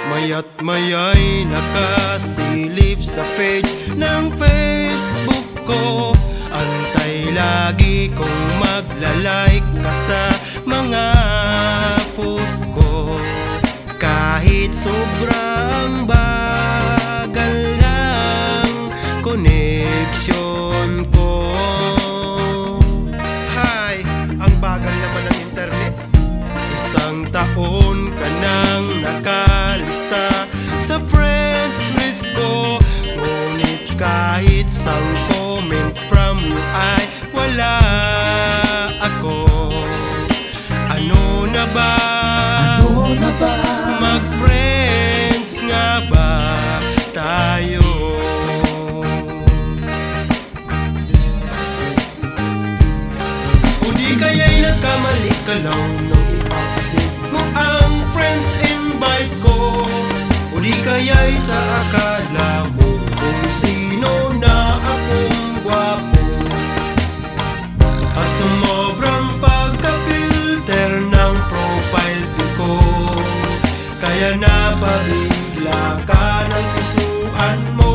Maya't maya'y nakasilip sa page ng Facebook ko. Antay lagi kong maglalike ka sa mga post ko. Kahit sobrang bagal ng connection ko. Hi, ang bagal naman ng internet. Isang taon ka nang nakalista sa friends list ko. Ngunit kahit sang comment from you ay wala ako. Ano na ba? Mag-friends nga ba tayo? O di kaya'y nagkamali ka lang nung ipapasit mo ang friends invite ko. O di kaya'y sa akala mo kung sino na akong gwapo. At sumobrang pagka-filter ng profile ko, kaya napabigla ka ng pusuan mo.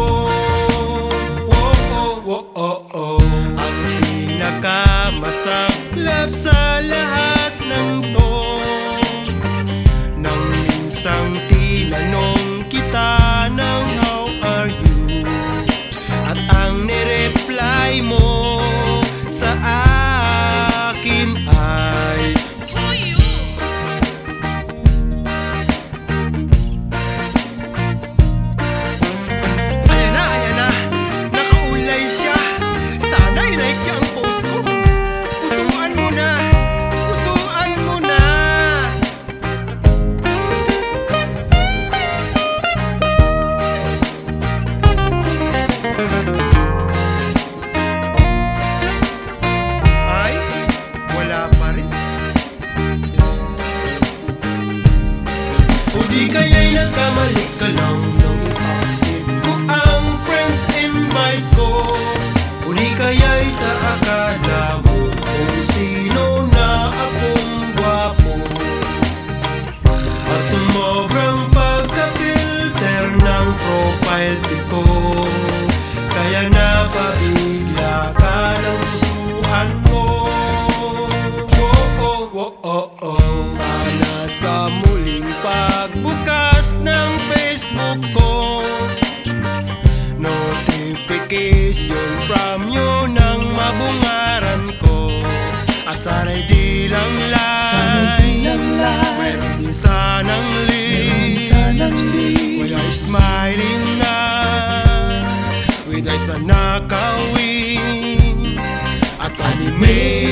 Ang pinakamasaklap sa lahat ng to, nang minsang tinanong kita ng how are you, at ang nireply mo sa akin ay ayan na, nakaulay siya. Sana i-like niya ang post ko. Pusuan mo na, pusuan mo na. Ay, wala pa rin. O di kaya'y nagkamali ka lang nung ipapasit mo ang friends invite ko. O di kaya'y sa akala mo kung sino na akong gwapo. At sumobrang pagka-filter ng profile ko, kaya napabigla ka ng pusuan mo. Sana sa muling pagbukas ng Facebook ko, notification from you nang mabungaran ko. At sana'y di lang like, meron din sanang link. Kaya'y smiling na with eyes na nakawing, at anime